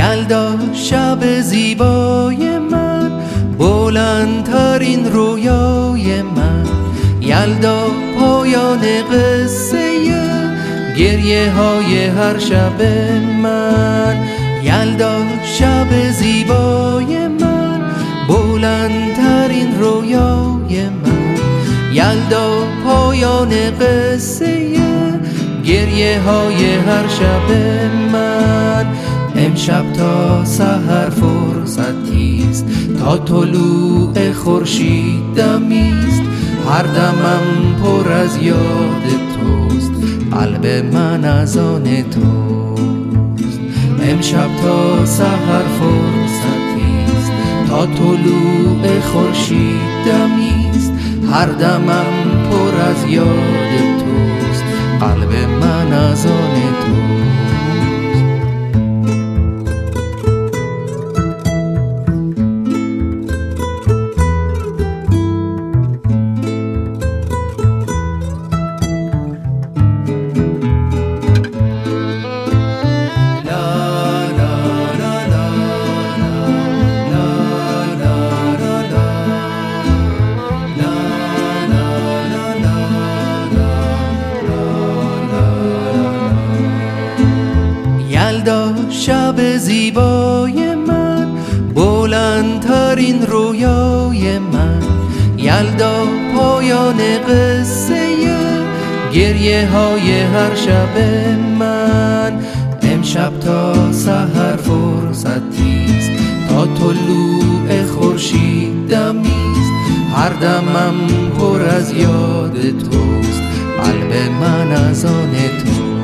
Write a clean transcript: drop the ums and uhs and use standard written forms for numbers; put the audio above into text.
یلدا شب زیبای من، بلندترین رویای من. یلدا پایان قصه گریه های هر شب من. یلدا شب زیبای من، بلندترین رویای من. یلدا پایان قصه گریه های هر شب من. امشب تا سحر فرصتیست، تا طلوع خورشید دمیست. هر دمم پر از یاد توست، قلب من از آن توست. امشب تا سحر فرصتیست، تا طلوع خورشید دمیست. هر دمم پر از یاد توست، قلب من از آن توست. یلدا شب زیبای من، بلندترین رویای من. یلدا پایان قصه گریه های هر شب من. امشب تا سحر فرصتیست، تا طلوع خورشید دمیست. هر دمم پر از یاد توست، قلب من از آن توست.